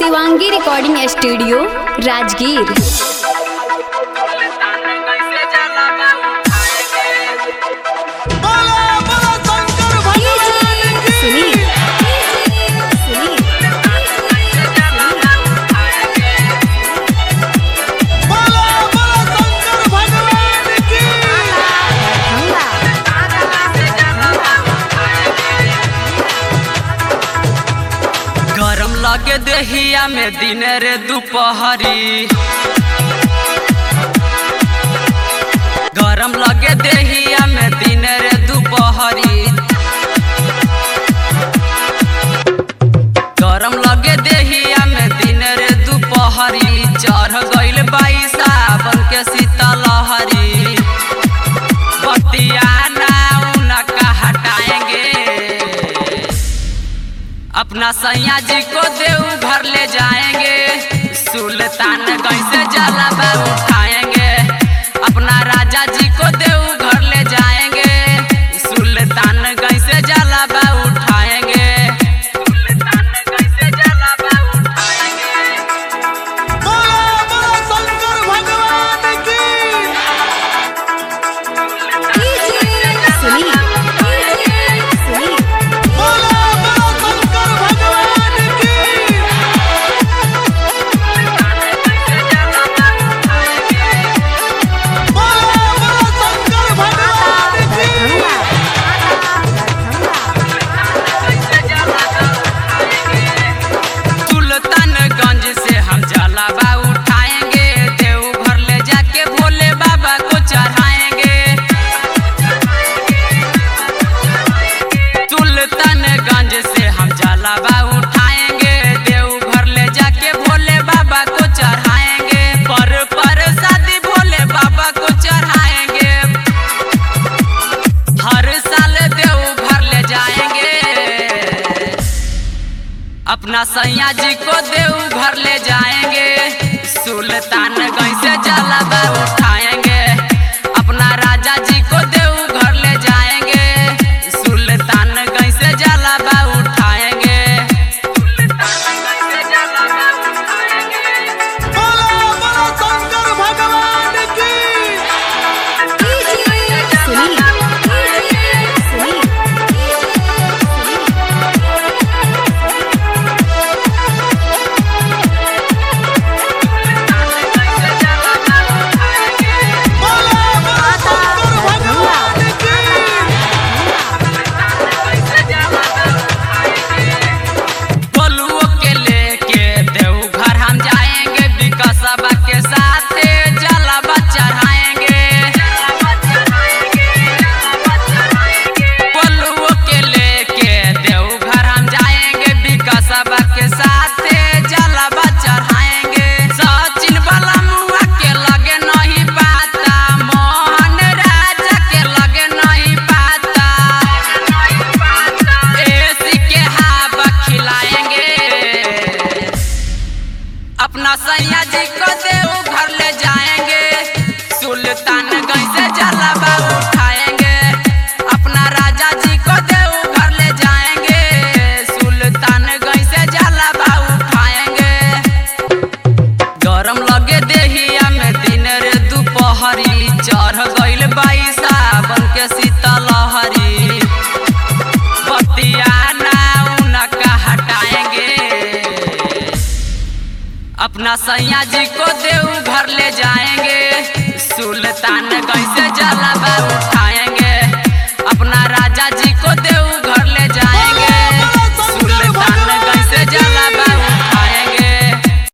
Shivangi recording studio Rajgir. गरम लगे देहिया में दिन रे दुपहरी, गरम लगे देहिया में दिन रे दुपहरी, गरम लगे देहिया में दिन रे दुपहरी। चढ़ गइल बाई सावन के शीतलहरी, बतिया ना का हटाएंगे, अपना सैया जी को देव घर ले जाएंगे, सुल्तानगंज से जलावा उठाएंगे। अपना राजा जी को देव घर ले जाएंगे, सुल्तानगंज से जलावा उठाएंगे, सुल्तानगंज से जलावा उठाएंगे। बोलो बोलो शंकर भगवान की। बोलो बोलो शंकर भगवान की। बोलो बोलो शंकर भगवान की। सुल्तानगंज से हम जलावा उठाएंगे, देवघर ले जाके भोले बाबा को चढ़ाएंगे। सुल्तानगंज से हम जलावा उठाएंगे, देवघर ले जाके भोले बाबा को चढ़ाएंगे। पर शादी भोले बाबा को चढ़ाएंगे, हर साल देवघर ले जाएंगे। अपना सैया जी को देव घर ले जाएंगे, सुल्तानगंज से जलावा उठाएंगे। अपना राजा जी को देव घर ले जाएंगे, सुल्तानगंज से जलावा उठाएंगे, सुल्तानगंज से जलावा उठाएंगे। बोलो बोलो शंकर भगवान की। बोलो बोलो शंकर भगवान की। बलुओ के लेके देवघर हम जाएंगे, विकासबा के साथ जलावा चढ़ाएंगे। बलुओ के लेके देवघर हम जाएंगे, विकासबा के साथ जलावा चढ़ाएंगे। सचिन वाला मुआ के लगे नहीं पाता, मोहन राजा के लगे नहीं पाता, एसी के हवा खिलाएंगे। अपना सैया जी को देव घर ले जाएंगे, सुल्तानगंज से जलावा उठाएंगे। अपना राजा जी को देव घर ले जाएंगे, सुल्तानगंज से जलावा उठाएंगे। गरम लगे देहिया में दिन रे दुपहरी, चढ़ गइल बाई सावन के शीतलहरी, बतिया ना का हटाएंगे। अपना सैया जी को देव घर ले जाएंगे, सुल्तानगंज से जलावा